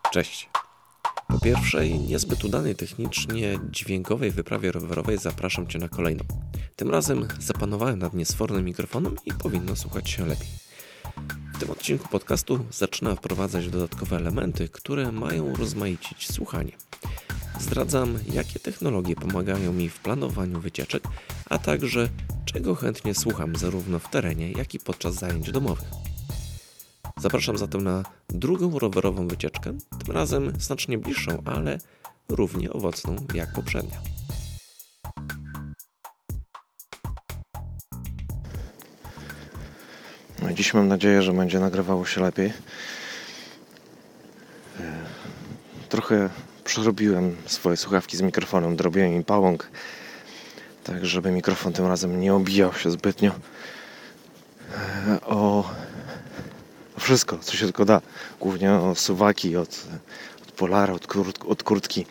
Cześć. Po pierwszej, niezbyt udanej technicznie dźwiękowej wyprawie rowerowej zapraszam Cię na kolejną. Tym razem zapanowałem nad niesfornym mikrofonem i powinno słuchać się lepiej. W tym odcinku podcastu zaczynam wprowadzać dodatkowe elementy, które mają rozmaicić słuchanie. Zdradzam, jakie technologie pomagają mi w planowaniu wycieczek, a także czego chętnie słucham zarówno w terenie, jak i podczas zajęć domowych. Zapraszam zatem na drugą rowerową wycieczkę, tym razem znacznie bliższą, ale równie owocną jak poprzednia. No, dziś mam nadzieję, że będzie nagrywało się lepiej. Trochę przerobiłem swoje słuchawki z mikrofonem, dorobiłem im pałąk, tak żeby mikrofon tym razem nie obijał się zbytnio o wszystko, co się tylko da. Głównie o suwaki od polara, od kurtki.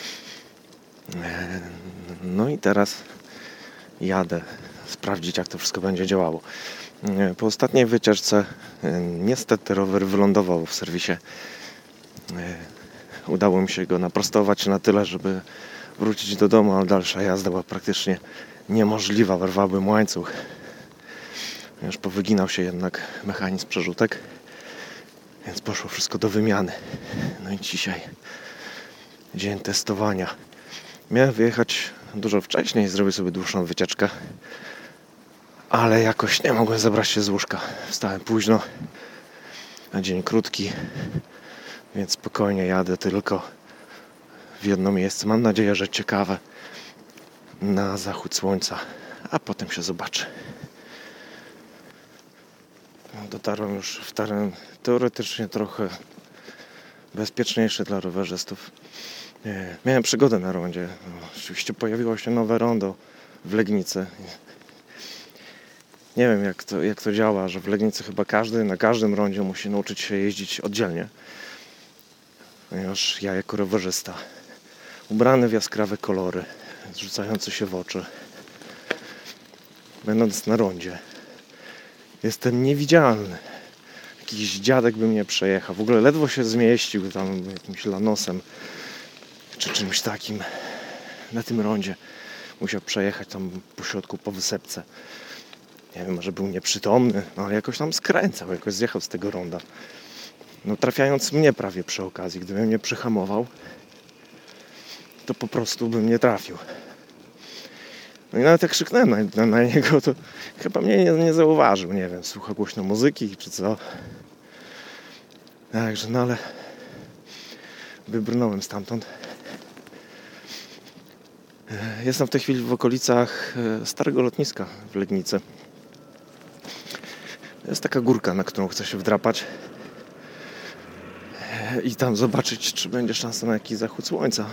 No i teraz jadę sprawdzić, jak to wszystko będzie działało. Po ostatniej wycieczce niestety rower wylądował w serwisie. Udało mi się go naprostować na tyle, żeby wrócić do domu, ale dalsza jazda była praktycznie niemożliwa. Wyrwałbym łańcuch. Już powyginał się jednak mechanizm przerzutek, więc poszło wszystko do wymiany. No i dzisiaj dzień testowania. Miałem wyjechać dużo wcześniej, zrobić sobie dłuższą wycieczkę, ale jakoś nie mogłem zebrać się z łóżka. Wstałem późno, na dzień krótki, więc spokojnie jadę tylko w jedno miejsce. Mam nadzieję, że ciekawe, na zachód słońca, a potem się zobaczy. Dotarłem już w teren teoretycznie trochę bezpieczniejszy dla rowerzystów. Miałem przygodę na rondzie. Oczywiście pojawiło się nowe rondo w Legnicy. Nie wiem jak to działa, że w Legnicy chyba każdy na każdym rondzie musi nauczyć się jeździć oddzielnie. Ponieważ ja jako rowerzysta, ubrany w jaskrawe kolory, rzucający się w oczy, będąc na rondzie, jestem niewidzialny. Jakiś dziadek by mnie przejechał. W ogóle ledwo się zmieścił tam jakimś lanosem czy czymś takim na tym rondzie. Musiał przejechać tam po środku, po wysepce. Nie wiem, może był nieprzytomny, no ale jakoś tam skręcał, jakoś zjechał z tego ronda. No trafiając mnie prawie przy okazji. Gdybym nie przyhamował, to po prostu bym nie trafił. No i nawet jak krzyknąłem na niego, to chyba mnie nie zauważył. Nie wiem, słucha głośno muzyki czy co. Także, no ale wybrnąłem stamtąd. Jestem w tej chwili w okolicach starego lotniska w Legnicy. Jest taka górka, na którą chcę się wdrapać i tam zobaczyć, czy będzie szansa na jakiś zachód słońca.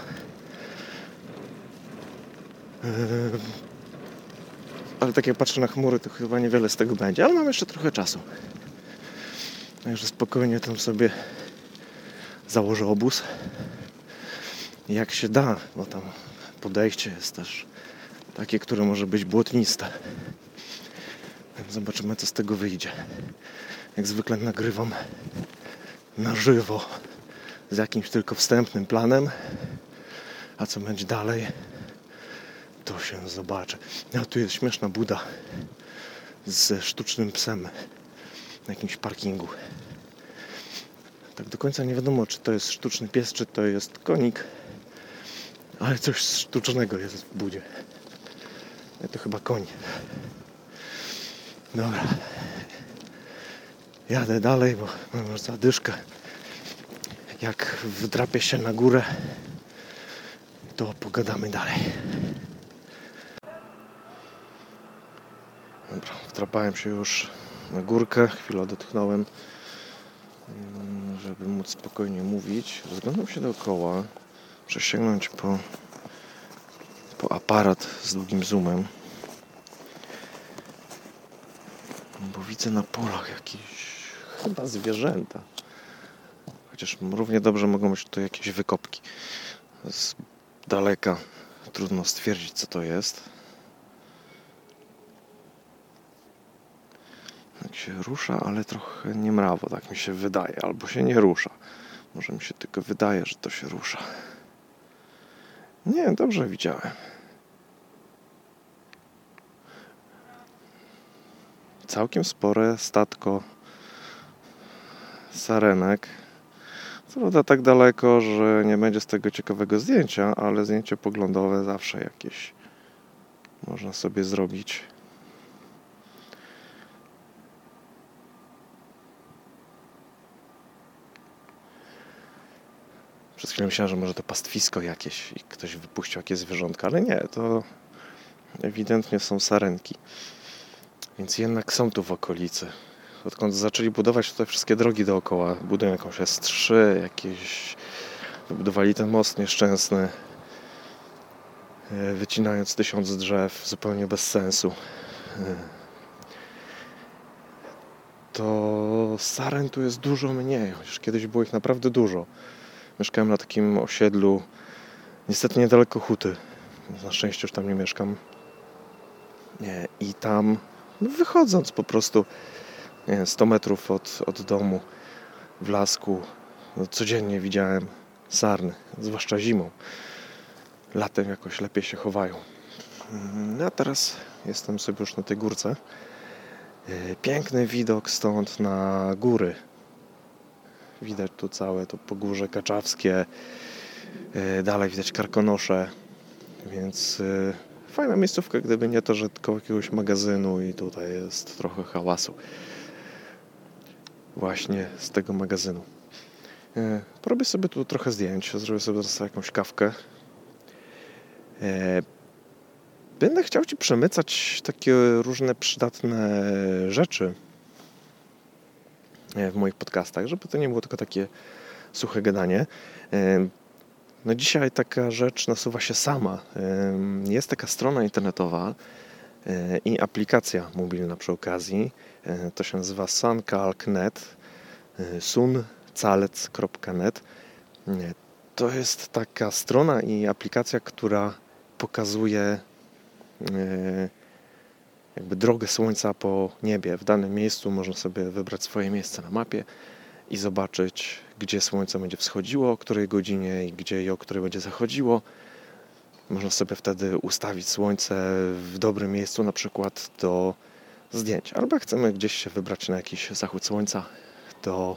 Ale tak jak patrzę na chmury, to chyba niewiele z tego będzie, ale mam jeszcze trochę czasu. Także spokojnie tam sobie założę obóz. Jak się da, bo tam podejście jest też takie, które może być błotniste. Więc zobaczymy, co z tego wyjdzie. Jak zwykle nagrywam na żywo z jakimś tylko wstępnym planem, a co będzie dalej, to się zobaczy. A tu jest śmieszna buda ze sztucznym psem na jakimś parkingu. Tak do końca nie wiadomo, czy to jest sztuczny pies, czy to jest konik, ale coś sztucznego jest w budzie. To chyba koń. Dobra. Jadę dalej, bo mam już zadyszkę. Jak wdrapię się na górę, to pogadamy dalej. Dobra, wdrapałem się już na górkę. Chwilę odetchnąłem, żeby móc spokojnie mówić. Rozglądam się dookoła. Muszę sięgnąć po aparat z długim zoomem. Bo widzę na polach jakieś chyba zwierzęta. Chociaż równie dobrze mogą być to jakieś wykopki. Z daleka trudno stwierdzić, co to jest. Tak się rusza, ale trochę niemrawo, tak mi się wydaje. Albo się nie rusza. Może mi się tylko wydaje, że to się rusza. Nie, dobrze widziałem. Całkiem spore statko sarenek. Co prawda tak daleko, że nie będzie z tego ciekawego zdjęcia, ale zdjęcie poglądowe zawsze jakieś można sobie zrobić. Przez chwilę myślałem, że może to pastwisko jakieś i ktoś wypuścił jakieś zwierzątka, ale nie, to ewidentnie są sarenki. Więc jednak są tu w okolicy. Odkąd zaczęli budować tutaj wszystkie drogi dookoła, budują jakąś S3, jakieś... Wybudowali ten most nieszczęsny, wycinając 1000 drzew, zupełnie bez sensu. To saren tu jest dużo mniej, chociaż kiedyś było ich naprawdę dużo. Mieszkałem na takim osiedlu, niestety niedaleko Huty. Na szczęście już tam nie mieszkam. I tam, wychodząc po prostu 100 metrów od domu w lasku, codziennie widziałem sarny, zwłaszcza zimą. Latem jakoś lepiej się chowają. A teraz jestem sobie już na tej górce. Piękny widok stąd na góry. Widać tu całe to Pogórze Kaczawskie. Dalej widać Karkonosze. Więc fajna miejscówka, gdyby nie to, że tylko jakiegoś magazynu i tutaj jest trochę hałasu. Właśnie z tego magazynu. Porobię sobie tu trochę zdjęć. Zrobię sobie teraz jakąś kawkę. Będę chciał Ci przemycać takie różne przydatne rzeczy w moich podcastach, żeby to nie było tylko takie suche gadanie. No dzisiaj taka rzecz nasuwa się sama. Jest taka strona internetowa i aplikacja mobilna przy okazji. To się nazywa suncalc.net, suncalc.net. To jest taka strona i aplikacja, która pokazuje jakby drogę słońca po niebie. W danym miejscu można sobie wybrać swoje miejsce na mapie i zobaczyć, gdzie słońce będzie wschodziło, o której godzinie i gdzie i o której będzie zachodziło. Można sobie wtedy ustawić słońce w dobrym miejscu, na przykład do zdjęć. Albo jak chcemy gdzieś się wybrać na jakiś zachód słońca, to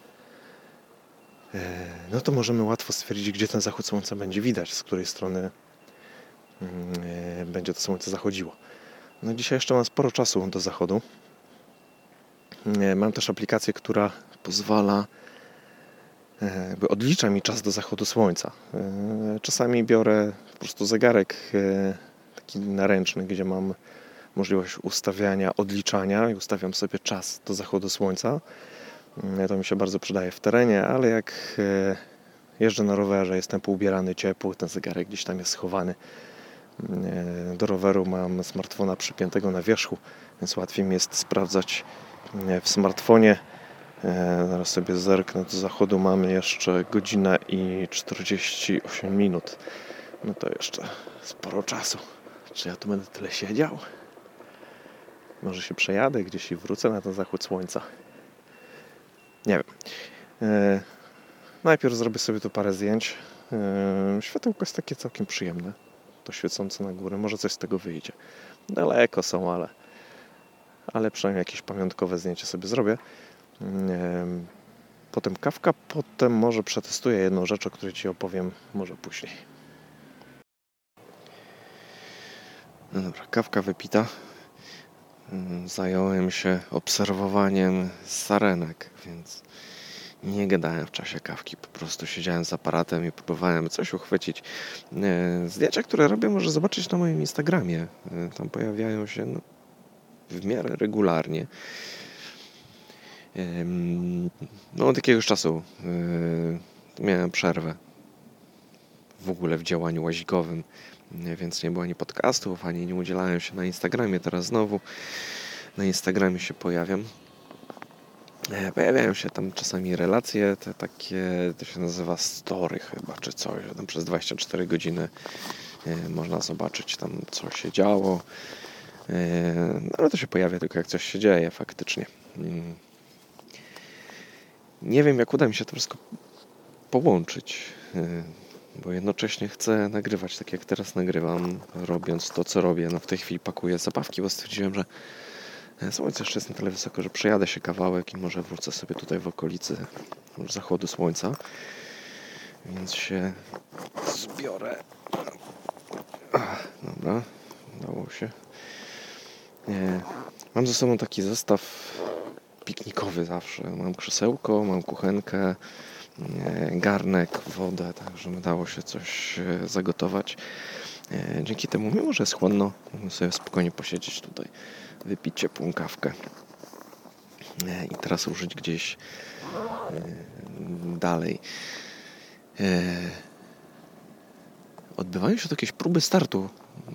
możemy łatwo stwierdzić, gdzie ten zachód słońca będzie widać, z której strony będzie to słońce zachodziło. No dzisiaj jeszcze mam sporo czasu do zachodu. Mam też aplikację, która pozwala, odlicza mi czas do zachodu słońca. Czasami biorę po prostu zegarek taki naręczny, gdzie mam możliwość ustawiania, odliczania i ustawiam sobie czas do zachodu słońca. To mi się bardzo przydaje w terenie, ale jak jeżdżę na rowerze, jestem poubierany ciepło, ten zegarek gdzieś tam jest schowany. Do roweru mam smartfona przypiętego na wierzchu, więc łatwiej mi jest sprawdzać w smartfonie. Zaraz sobie zerknę, do zachodu mamy jeszcze godzinę i 48 minut. No to jeszcze sporo czasu. Czy ja tu będę tyle siedział? Może się przejadę gdzieś i wrócę na ten zachód słońca. Nie wiem. Najpierw zrobię sobie tu parę zdjęć. Światełko jest takie całkiem przyjemne. To świecące na górę. Może coś z tego wyjdzie. Daleko są, ale przynajmniej jakieś pamiątkowe zdjęcie sobie zrobię. Potem kawka, potem może przetestuję jedną rzecz, o której Ci opowiem może później. No dobra, kawka wypita. Zająłem się obserwowaniem sarenek, więc nie gadałem w czasie kawki, po prostu siedziałem z aparatem i próbowałem coś uchwycić. Zdjęcia, które robię, może zobaczyć na moim Instagramie. Tam pojawiają się w miarę regularnie. Od jakiegoś czasu miałem przerwę w ogóle w działaniu łazikowym, więc nie było ani podcastów, ani nie udzielałem się na Instagramie. Teraz znowu na Instagramie się pojawiam. Pojawiają się tam czasami relacje, te takie, to się nazywa story chyba, czy coś, że tam przez 24 godziny można zobaczyć tam, co się działo. Ale to się pojawia tylko jak coś się dzieje faktycznie. Nie wiem, jak uda mi się to wszystko połączyć, bo jednocześnie chcę nagrywać tak jak teraz nagrywam, robiąc to co robię. No w tej chwili pakuję zabawki, bo stwierdziłem, że słońce jeszcze jest na tyle wysoko, że przejadę się kawałek i może wrócę sobie tutaj w okolicy zachodu słońca, więc się zbiorę. Dobra, udało się. Mam ze sobą taki zestaw piknikowy zawsze. Mam krzesełko, mam kuchenkę, garnek, wodę, także udało się coś zagotować. Dzięki temu, mimo że jest chłodno, mogę sobie spokojnie posiedzieć tutaj, wypić ciepłą kawkę i teraz ruszyć gdzieś dalej. Odbywają się tu jakieś próby startu.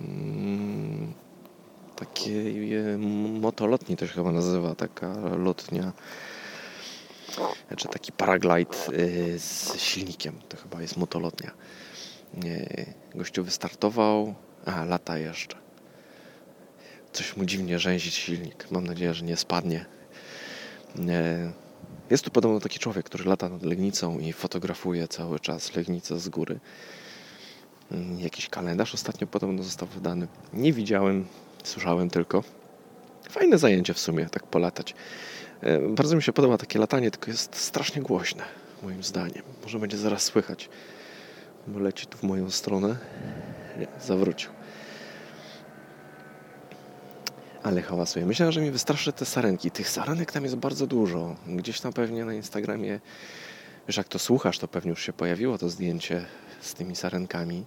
Takiej motolotni to się chyba nazywa, taka lotnia, czy taki paraglide z silnikiem, to chyba jest motolotnia. Gościu wystartował, lata jeszcze. Coś mu dziwnie rzęzi silnik, mam nadzieję, że nie spadnie. Jest tu podobno taki człowiek, który lata nad Legnicą i fotografuje cały czas Legnicę z góry. Jakiś kalendarz ostatnio podobno został wydany. Nie widziałem, słyszałem tylko. Fajne zajęcie w sumie, tak polatać. Bardzo mi się podoba takie latanie, tylko jest strasznie głośne, moim zdaniem. Może będzie zaraz słychać, bo leci tu w moją stronę. Nie, zawrócił. Ale hałasuje. Myślałem, że mi wystraszy te sarenki. Tych sarenek tam jest bardzo dużo. Gdzieś tam pewnie na Instagramie, wiesz, jak to słuchasz, to pewnie już się pojawiło to zdjęcie z tymi sarenkami.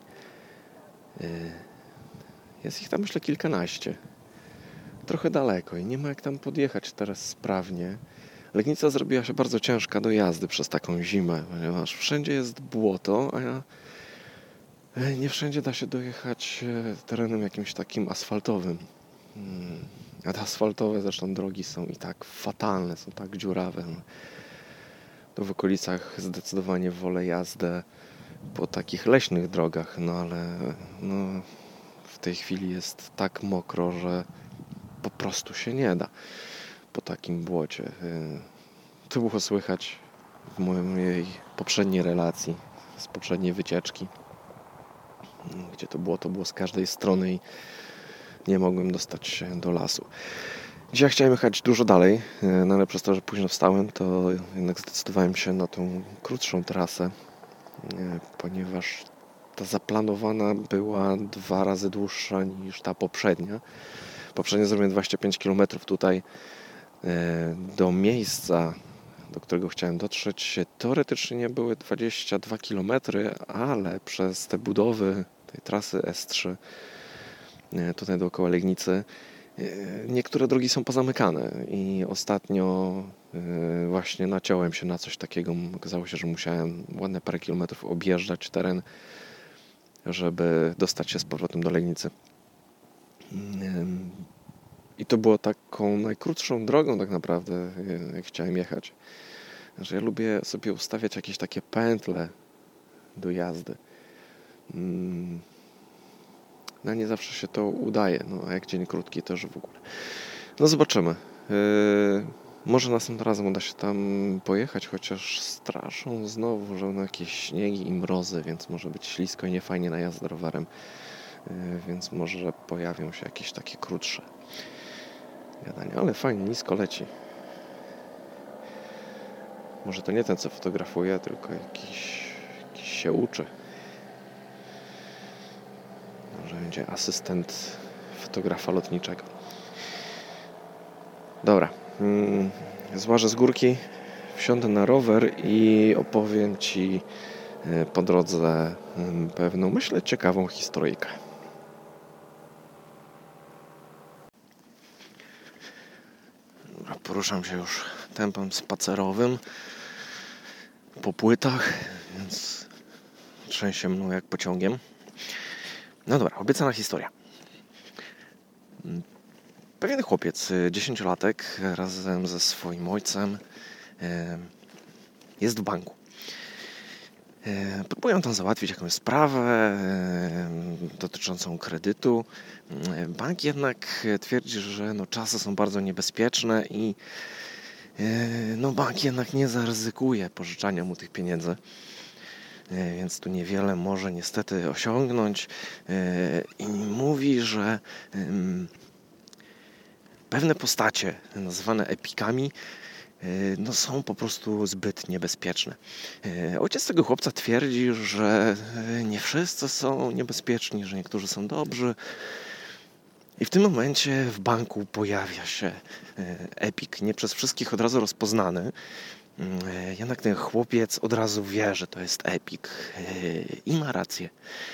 Jest ich tam, myślę, kilkanaście. Trochę daleko i nie ma jak tam podjechać teraz sprawnie. Legnica zrobiła się bardzo ciężka do jazdy przez taką zimę, ponieważ wszędzie jest błoto, a nie wszędzie da się dojechać terenem jakimś takim asfaltowym. A te asfaltowe zresztą drogi są i tak fatalne, są tak dziurawe. To w okolicach zdecydowanie wolę jazdę po takich leśnych drogach, no ale w tej chwili jest tak mokro, że po prostu się nie da po takim błocie. To było słychać w mojej poprzedniej relacji, z poprzedniej wycieczki, gdzie to błoto było z każdej strony i nie mogłem dostać się do lasu. Dzisiaj chciałem jechać dużo dalej, no ale przez to, że późno wstałem, to jednak zdecydowałem się na tą krótszą trasę, ponieważ ta zaplanowana była 2 razy dłuższa niż ta poprzednia. Poprzednio zrobiłem 25 km tutaj do miejsca, do którego chciałem dotrzeć. Teoretycznie były 22 km, ale przez te budowy tej trasy S3 tutaj dookoła Legnicy niektóre drogi są pozamykane i ostatnio właśnie naciąłem się na coś takiego. Okazało się, że musiałem ładne parę kilometrów objeżdżać teren, żeby dostać się z powrotem do Legnicy. I to było taką najkrótszą drogą tak naprawdę, jak chciałem jechać. Że ja lubię sobie ustawiać jakieś takie pętle do jazdy. No nie zawsze się to udaje, a jak dzień krótki też w ogóle. No zobaczymy. Może następnym razem uda się tam pojechać, chociaż straszą znowu, że jakieś śniegi i mrozy, więc może być ślisko i niefajnie na jazdę rowerem. Więc może pojawią się jakieś takie krótsze gadania, ale fajnie, nisko leci. Może to nie ten, co fotografuje, tylko jakiś się uczy. Może będzie asystent fotografa lotniczego. Dobra. Złażę z górki, wsiądę na rower i opowiem Ci po drodze pewną, myślę, ciekawą historyjkę. Poruszam się już tempem spacerowym po płytach, więc trzęsie mną jak pociągiem. No dobra, obiecana historia. Pewien chłopiec, 10-latek, razem ze swoim ojcem jest w banku. Próbują tam załatwić jakąś sprawę dotyczącą kredytu. Bank jednak twierdzi, że czasy są bardzo niebezpieczne i bank jednak nie zaryzykuje pożyczania mu tych pieniędzy. więc tu niewiele może niestety osiągnąć i mówi, że pewne postacie nazywane epikami są po prostu zbyt niebezpieczne. Ojciec tego chłopca twierdzi, że nie wszyscy są niebezpieczni, że niektórzy są dobrzy. I w tym momencie w banku pojawia się epik, nie przez wszystkich od razu rozpoznany. Jednak ten chłopiec od razu wie, że to jest epik i ma rację.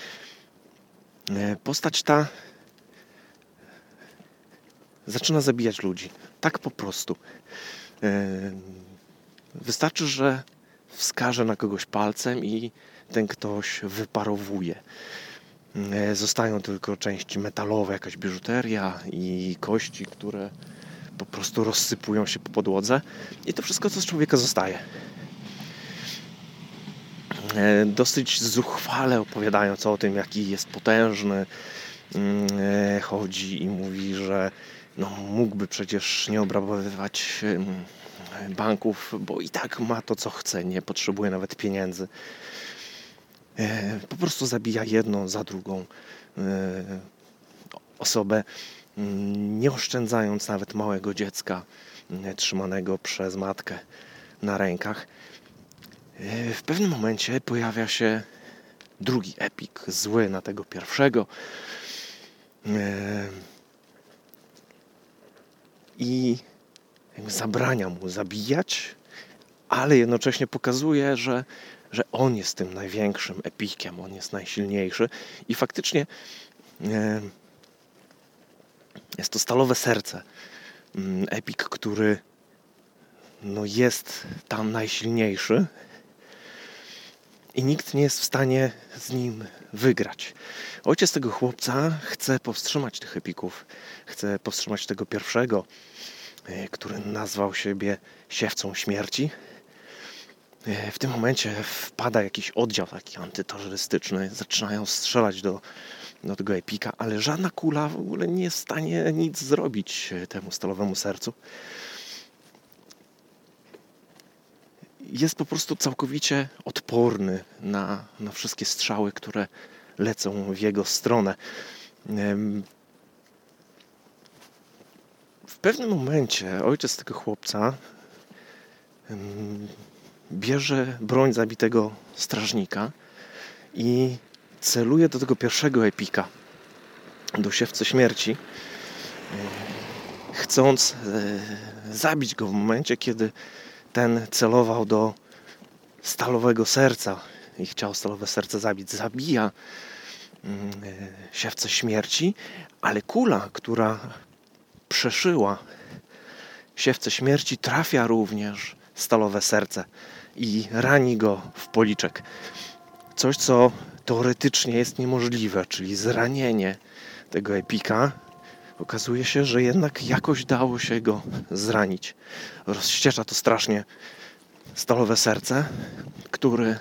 Postać ta zaczyna zabijać ludzi. Tak po prostu. Wystarczy, że wskaże na kogoś palcem i ten ktoś wyparowuje. Zostają tylko części metalowe, jakaś biżuteria i kości, które po prostu rozsypują się po podłodze. I to wszystko, co z człowieka zostaje. Dosyć zuchwale opowiadając o tym, jaki jest potężny, chodzi i mówi, że mógłby przecież nie obrabowywać banków, bo i tak ma to, co chce, nie potrzebuje nawet pieniędzy. Po prostu zabija jedną za drugą osobę, nie oszczędzając nawet małego dziecka trzymanego przez matkę na rękach. W pewnym momencie pojawia się drugi epik, zły na tego pierwszego. I zabrania mu zabijać, ale jednocześnie pokazuje, że on jest tym największym epikiem, on jest najsilniejszy. I faktycznie jest to Stalowe Serce. Epik, który jest tam najsilniejszy i nikt nie jest w stanie z nim wygrać. Ojciec tego chłopca chce powstrzymać tych epików. Chce powstrzymać tego pierwszego, który nazwał siebie Siewcą Śmierci. W tym momencie wpada jakiś oddział taki antyterrorystyczny. Zaczynają strzelać do tego epika, ale żadna kula w ogóle nie jest w stanie nic zrobić temu Stalowemu Sercu. Jest po prostu całkowicie odporny na wszystkie strzały, które lecą w jego stronę. W pewnym momencie ojciec tego chłopca bierze broń zabitego strażnika i celuje do tego pierwszego epika, do Siewcy Śmierci, chcąc zabić go w momencie, kiedy ten celował do Stalowego Serca i chciał Stalowe Serce zabić. Zabija Siewcę Śmierci, ale kula, która przeszyła Siewcę Śmierci, trafia również Stalowe Serce i rani go w policzek. Coś, co teoretycznie jest niemożliwe, czyli zranienie tego epika. Okazuje się, że jednak jakoś dało się go zranić. Rozściecza to strasznie Stalowe Serce, który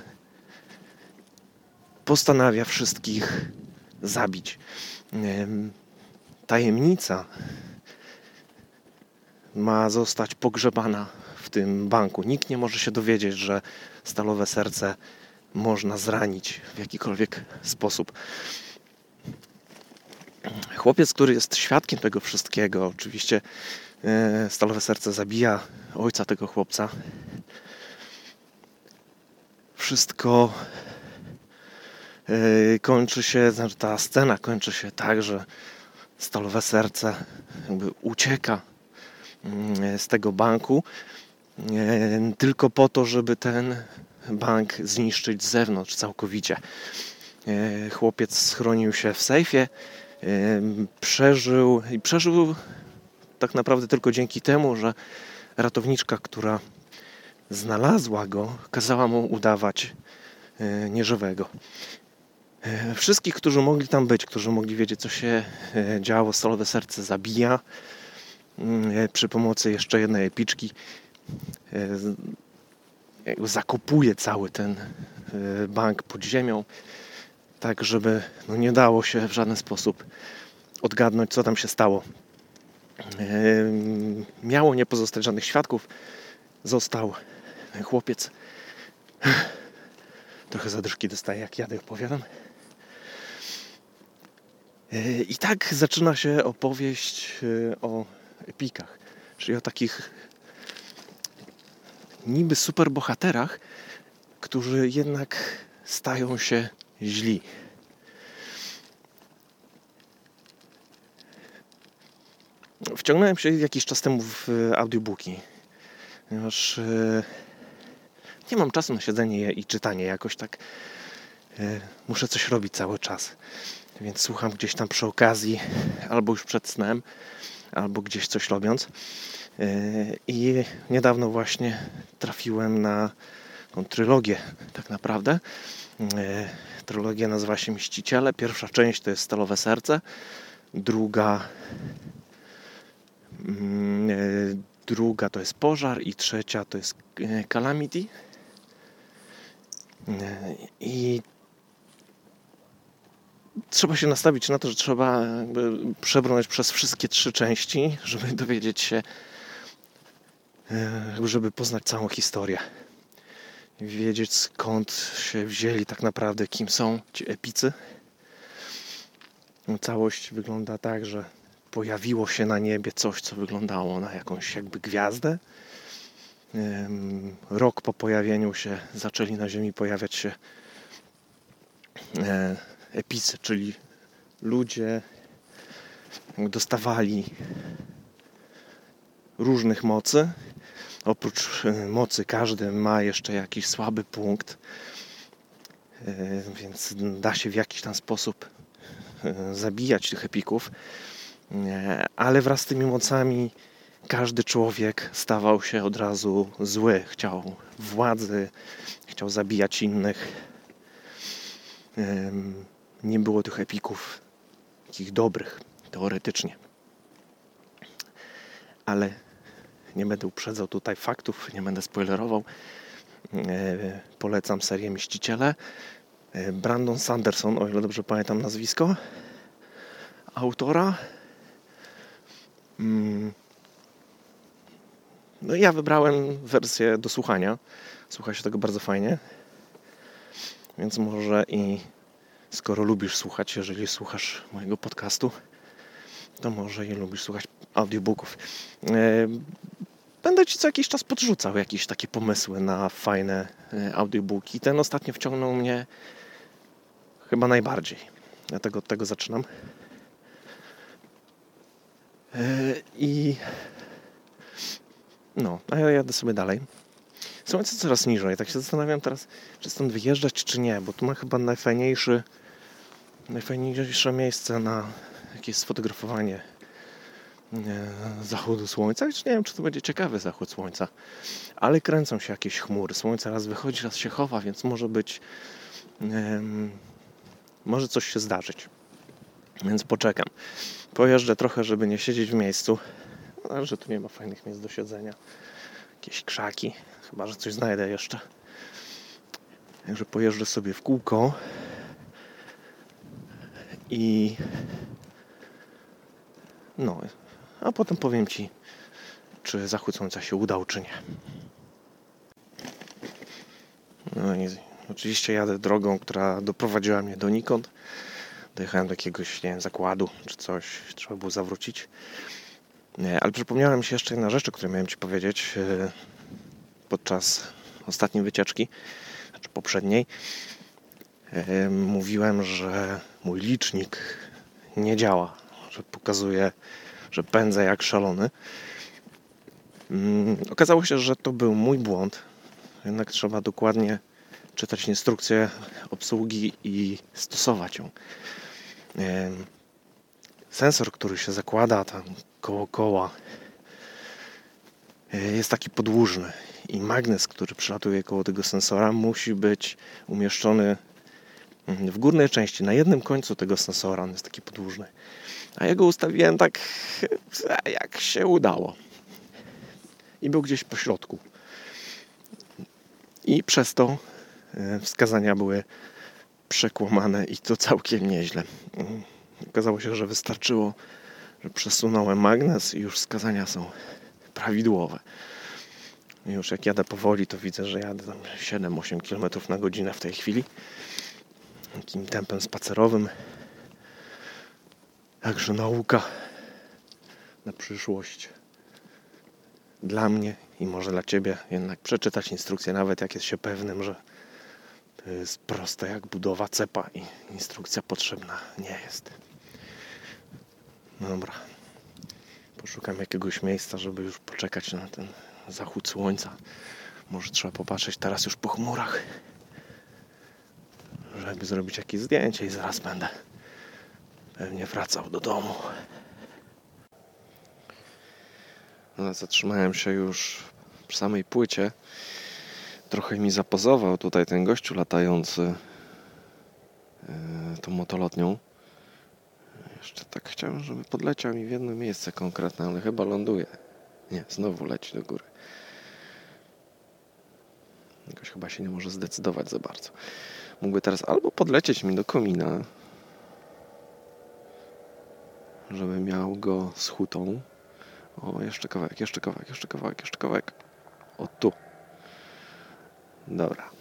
postanawia wszystkich zabić. Tajemnica ma zostać pogrzebana w tym banku. Nikt nie może się dowiedzieć, że Stalowe Serce można zranić w jakikolwiek sposób. Chłopiec, który jest świadkiem tego wszystkiego, oczywiście Stalowe Serce zabija ojca tego chłopca. Wszystko kończy się, ta scena kończy się tak, że Stalowe Serce jakby ucieka z tego banku tylko po to, żeby ten bank zniszczyć z zewnątrz całkowicie. Chłopiec schronił się w sejfie, przeżył tak naprawdę tylko dzięki temu, że ratowniczka, która znalazła go, kazała mu udawać nieżywego. Wszystkich, którzy mogli tam być, którzy mogli wiedzieć, co się działo, Stalowe Serce zabija przy pomocy jeszcze jednej epiczki. Zakopuje cały ten bank pod ziemią, tak żeby nie dało się w żaden sposób odgadnąć, co tam się stało. Miało nie pozostać żadnych świadków. Został chłopiec Trochę zadyszki dostaję, jak jadę, opowiadam. I tak zaczyna się opowieść o epikach, czyli o takich niby superbohaterach, którzy jednak stają się źli. Wciągnąłem się jakiś czas temu w audiobooki, ponieważ nie mam czasu na siedzenie i czytanie jakoś tak. Muszę coś robić cały czas, więc słucham gdzieś tam przy okazji, albo już przed snem, albo gdzieś coś robiąc. I niedawno właśnie trafiłem na tą trylogię tak naprawdę. Trylogia nazywa się Mściciele. Pierwsza część to jest Stalowe Serce, druga to jest Pożar i trzecia to jest Calamity. I trzeba się nastawić na to, że trzeba przebrnąć przez wszystkie 3 części, żeby dowiedzieć się, żeby poznać całą historię. Wiedzieć, skąd się wzięli tak naprawdę, kim są ci epicy. Całość wygląda tak, że pojawiło się na niebie coś, co wyglądało na jakąś jakby gwiazdę. Rok po pojawieniu się zaczęli na ziemi pojawiać się epicy, czyli ludzie dostawali różnych mocy. Oprócz mocy każdy ma jeszcze jakiś słaby punkt, więc da się w jakiś tam sposób zabijać tych epików, ale wraz z tymi mocami każdy człowiek stawał się od razu zły. Chciał władzy, chciał zabijać innych. Nie było tych epików takich dobrych, teoretycznie. Ale nie będę uprzedzał tutaj faktów, nie będę spoilerował. Polecam serię Mściciele. Brandon Sanderson, o ile dobrze pamiętam nazwisko autora. No ja wybrałem wersję do słuchania. Słucha się tego bardzo fajnie. Więc może i skoro lubisz słuchać, jeżeli słuchasz mojego podcastu, to może i lubisz słuchać audiobooków. Będę Ci co jakiś czas podrzucał jakieś takie pomysły na fajne audiobooki. Ten ostatnio wciągnął mnie chyba najbardziej. Dlatego od tego zaczynam. A ja jadę sobie dalej. Słońce coraz niżej. Tak się zastanawiam teraz, czy stąd wyjeżdżać, czy nie, bo tu ma chyba najfajniejsze miejsce na jakieś sfotografowanie zachodu słońca. Już nie wiem, czy to będzie ciekawy zachód słońca, ale kręcą się jakieś chmury. Słońce raz wychodzi, raz się chowa, więc może coś się zdarzyć. Więc poczekam. Pojeżdżę trochę, żeby nie siedzieć w miejscu. Ale że tu nie ma fajnych miejsc do siedzenia. Jakieś krzaki. Chyba że coś znajdę jeszcze. Także pojeżdżę sobie w kółko. A potem powiem Ci, czy zachód słońca się udał, czy nie. No i oczywiście jadę drogą, która doprowadziła mnie donikąd. Dojechałem do jakiegoś, zakładu, czy coś. Trzeba było zawrócić. Ale przypomniała mi się jeszcze jedna rzecz, o której miałem Ci powiedzieć podczas ostatniej wycieczki, znaczy poprzedniej. Mówiłem, że mój licznik nie działa, że pokazuje, że pędzę jak szalony. Okazało się, że to był mój błąd. Jednak trzeba dokładnie czytać instrukcję obsługi i stosować ją. Sensor, który się zakłada tam koło koła, jest taki podłużny i magnes, który przelatuje koło tego sensora, musi być umieszczony w górnej części, na jednym końcu tego sensora. On jest taki podłużny. A ja go ustawiłem tak, jak się udało. I był gdzieś po środku. I przez to wskazania były przekłamane i to całkiem nieźle. Okazało się, że wystarczyło, że przesunąłem magnes i już wskazania są prawidłowe. I już jak jadę powoli, to widzę, że jadę tam 7-8 km na godzinę w tej chwili. Takim tempem spacerowym. Także nauka na przyszłość dla mnie i może dla Ciebie jednak przeczytać instrukcję, nawet jak jest się pewnym, że to jest proste jak budowa cepa i instrukcja potrzebna nie jest. No dobra, poszukam jakiegoś miejsca, żeby już poczekać na ten zachód słońca. Może trzeba popatrzeć teraz już po chmurach, żeby zrobić jakieś zdjęcie i zaraz będę pewnie wracał do domu. No, zatrzymałem się już przy samej płycie. Trochę mi zapozował tutaj ten gościu latający tą motolotnią. Jeszcze tak chciałem, żeby podleciał mi w jedno miejsce konkretne, ale chyba ląduje. Nie, znowu leci do góry. Jakoś chyba się nie może zdecydować za bardzo. Mógłby teraz albo podlecieć mi do komina, żeby miał go z hutą. O, jeszcze kawałek. O, tu. Dobra.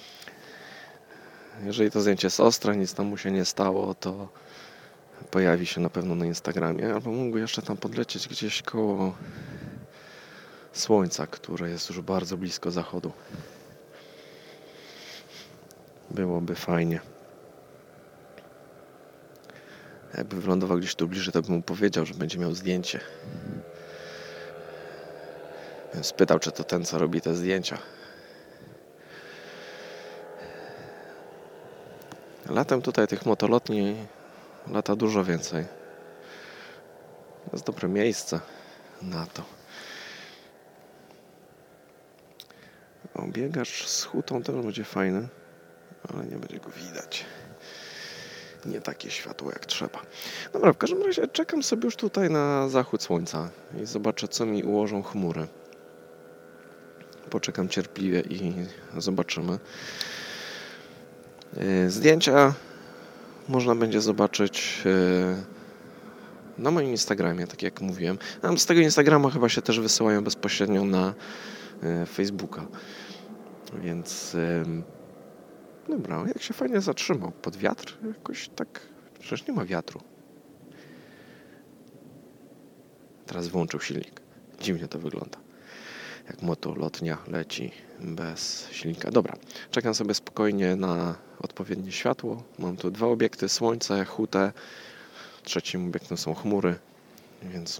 Jeżeli to zdjęcie jest ostre, nic tam mu się nie stało, to pojawi się na pewno na Instagramie. Albo mógłby jeszcze tam podlecieć gdzieś koło słońca, które jest już bardzo blisko zachodu. Byłoby fajnie. Jakby wylądował gdzieś tu bliżej, to bym mu powiedział, że będzie miał zdjęcie. Spytał, czy to ten, co robi te zdjęcia. Latem tutaj tych motolotni lata dużo więcej. To jest dobre miejsce na to. Biegacz z hutą też będzie fajny, ale nie będzie go widać. Nie takie światło jak trzeba. Dobra, w każdym razie czekam sobie już tutaj na zachód słońca i zobaczę, co mi ułożą chmury. Poczekam cierpliwie i zobaczymy. Zdjęcia można będzie zobaczyć na moim Instagramie, tak jak mówiłem. Z tego Instagrama chyba się też wysyłają bezpośrednio na Facebooka. Więc dobra, jak się fajnie zatrzymał. Pod wiatr? Jakoś tak... Przecież nie ma wiatru. Teraz wyłączył silnik. Dziwnie to wygląda. Jak motolotnia leci bez silnika. Dobra, czekam sobie spokojnie na odpowiednie światło. Mam tu 2 obiekty, słońce, hutę. Trzecim obiektem są chmury, więc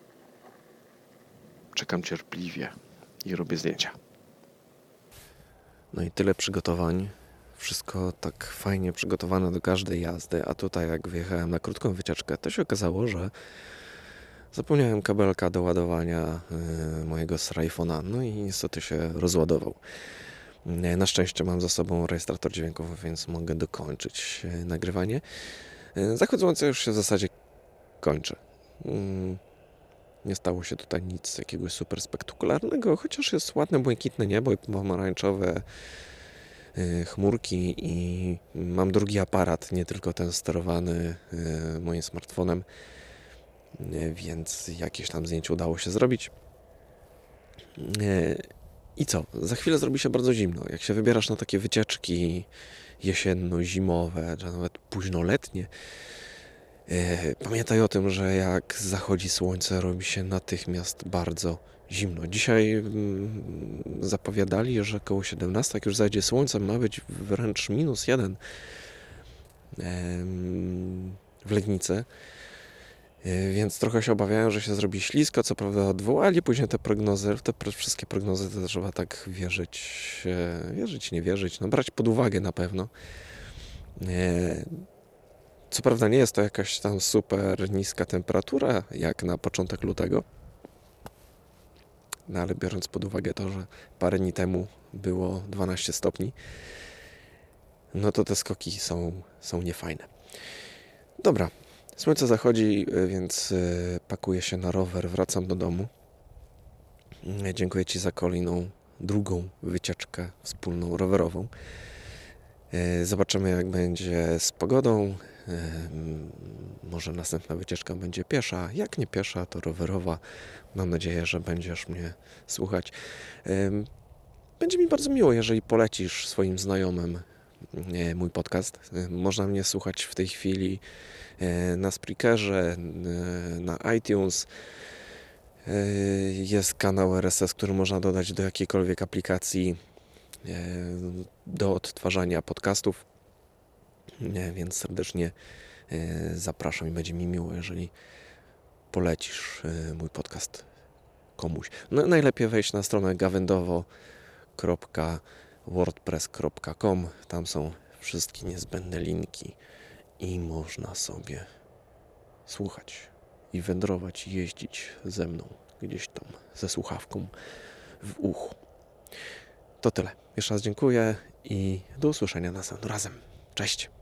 czekam cierpliwie i robię zdjęcia. No i tyle przygotowań. Wszystko tak fajnie przygotowane do każdej jazdy, a tutaj jak wyjechałem na krótką wycieczkę, to się okazało, że zapomniałem kabelka do ładowania mojego iPhone'a, no i niestety się rozładował. Na szczęście mam za sobą rejestrator dźwiękowy, więc mogę dokończyć nagrywanie. Zachód słońca już się w zasadzie kończy. Nie stało się tutaj nic jakiegoś super spektakularnego, chociaż jest ładne, błękitne niebo i pomarańczowe chmurki i mam drugi aparat, nie tylko ten sterowany moim smartfonem, więc jakieś tam zdjęcie udało się zrobić. I co? Za chwilę zrobi się bardzo zimno. Jak się wybierasz na takie wycieczki jesienno-zimowe, czy nawet późnoletnie, pamiętaj o tym, że jak zachodzi słońce, robi się natychmiast bardzo zimno. Dzisiaj zapowiadali, że koło 17, jak już zajdzie słońce, ma być wręcz -1 w Legnicy. Więc trochę się obawiałem, że się zrobi ślisko. Co prawda odwołali później te prognozy. Te wszystkie prognozy to trzeba tak wierzyć, nie wierzyć. No brać pod uwagę na pewno. Co prawda nie jest to jakaś tam super niska temperatura, jak na początek lutego. No ale biorąc pod uwagę to, że parę dni temu było 12 stopni, no to te skoki są niefajne. Dobra, słońce zachodzi, więc pakuję się na rower, wracam do domu. Dziękuję Ci za kolejną, drugą wycieczkę wspólną rowerową. Zobaczymy, jak będzie z pogodą. Może następna wycieczka będzie piesza. Jak nie piesza, to rowerowa. Mam nadzieję, że będziesz mnie słuchać. Będzie mi bardzo miło, jeżeli polecisz swoim znajomym mój podcast. Można mnie słuchać w tej chwili na Spreakerze, na iTunes. Jest kanał RSS, który można dodać do jakiejkolwiek aplikacji do odtwarzania podcastów. Więc serdecznie zapraszam i będzie mi miło, jeżeli polecisz mój podcast komuś. No, najlepiej wejść na stronę gawędowo.wordpress.com. Tam są wszystkie niezbędne linki i można sobie słuchać i wędrować i jeździć ze mną gdzieś tam ze słuchawką w uchu. To tyle. Jeszcze raz dziękuję i do usłyszenia następnym razem. Cześć!